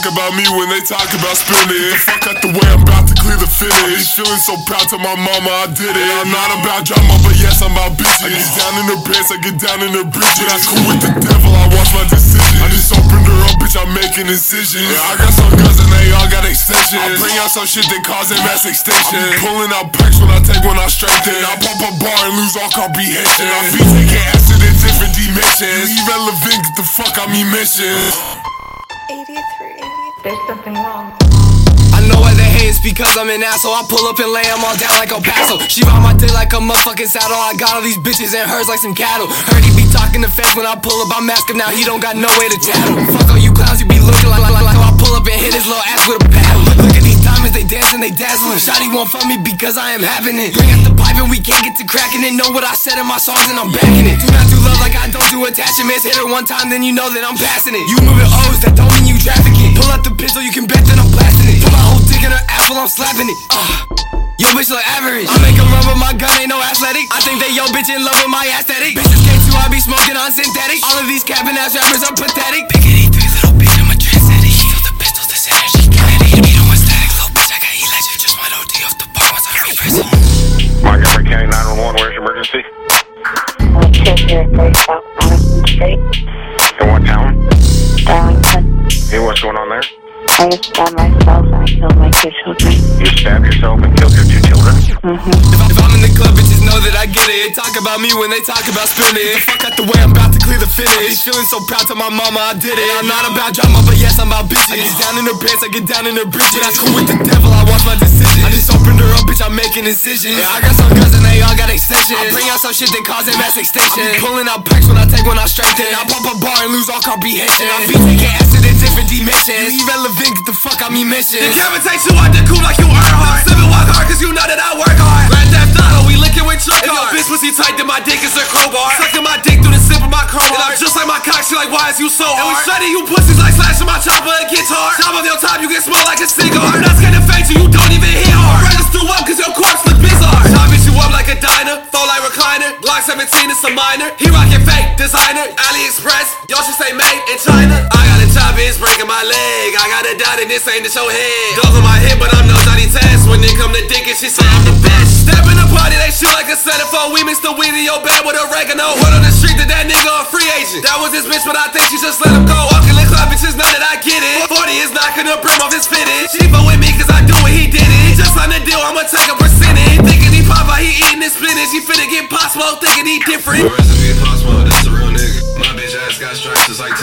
about me when they talk about spinning. Fuck out the way, I'm about to clear the finish. Feeling so proud to my mama, I did it. I'm not about drama, but yes, I'm about bitches. I get down in her pants, I get down in her bridges. I cool with the devil, I watch my decisions. I just opened her up, bitch, I'm making incisions. Yeah, I got some guns and they all got extensions. I bring out some shit that cause a mass extension. I be pulling out packs when I take one, I straighten. I pop a bar and lose all comprehension. I be taking acid in different dimensions. Irrelevant, get the fuck out me mission. 83. There's something wrong. I know why they hate, it's because I'm an asshole. I pull up and lay them all down like El Paso. She ride my dick like a motherfucking saddle. I got all these bitches and hers like some cattle. Heard he be talking to feds when I pull up. I'm asking now, he don't got no way to tattle. Fuck all you clowns, you be looking like I pull up and hit his little ass with a paddle. Look at these diamonds, they dancing, they dazzling. Shawty won't fuck me because I am having it. Bring out the pipe and we can't get to cracking it. Know what I said in my songs and I'm backing it. Do not do love like I don't do attachments. Hit her one time, then you know that I'm passing it. You moving O's, that don't mean you trafficking. Pull out the pistol, you can bet that I'm blasting it. Put my whole dick in her ass while I'm slapping it. Yo bitch look average. I make 'em run but my gun ain't no athletic. I think they yo bitch in love with my aesthetic. Bitches K2, I be smoking on synthetic. All of these capping ass rappers are pathetic. Pickety 3 little bitch, I'm a trendsetter. He feel the pistols, this energy kinetic. He don't want static, little bitch, I got electric. Just want OD off the bar once I repress it. Montgomery County 911, where's your emergency? Chester, South Madison Street. In what town? Darlington. Hey, what's going on there? I just stabbed myself and I killed my 2 children. You stabbed yourself and killed your 2 children? If I'm in the club, bitches know that I get it. Talk about me when they talk about spinning. Get the fuck out the way, I'm about to clear the finish. Feeling so proud to my mama, I did it. I'm not about drama, but yes, I'm about bitches. I get down in her pants, I get down in her bridges. I cool with the devil, I watch my decisions. I just opened her up, bitch, I'm making incisions. Yeah, I got some guns and they all got extensions. I bring out some shit that cause a mass extension. I be pulling out packs when I take one, I straighten. I pop a bar and lose all comprehension. I be taking acid in different dimensions. Irrelevant, get the fuck out me mission. The cavitate you out the cool like you earn hard. Sippin' walk hard cause you know that I work hard. Grand Theft Auto, we lickin' with truck cars. Bitch pussy tight, then my dick is a crowbar. Sucking my dick through the sip of my chrome heart. And I'm just like my cock, she like, why is you so hard? And we shredding you pussies like slashing my chopper and guitar. Top of your top, you get smoked like a cigar. Nuts getting fake, you don't even hit hard. Register up cause your corpse look bizarre. Top bitch you up like a diner, fall like recliner. Glock 17 is a minor. He rockin' fake, designer, AliExpress. Y'all should stay made in China. I got a chop, it's breaking my leg. I got a doubt and this ain't to show head. Dogs on my head, but I'm no Johnny Test. When it come to dick and she say I'm the best. Step in the party, they shoot like a centerfold. We mix the weed in your bag with oregano. Word on the street that nigga a free agent. That was this bitch, but I think she just let him go. Walking in club, bitches know that I get it. 40 is knocking the brim off his fitted. She fuck with me cause I do what he did it. He just signed a deal, I'ma take a percentage. Thinking he pop out, he eating his spinach. He finna get possible, thinking he different. The recipe possible, that's a real nigga. My bitch ass got stripes, it's like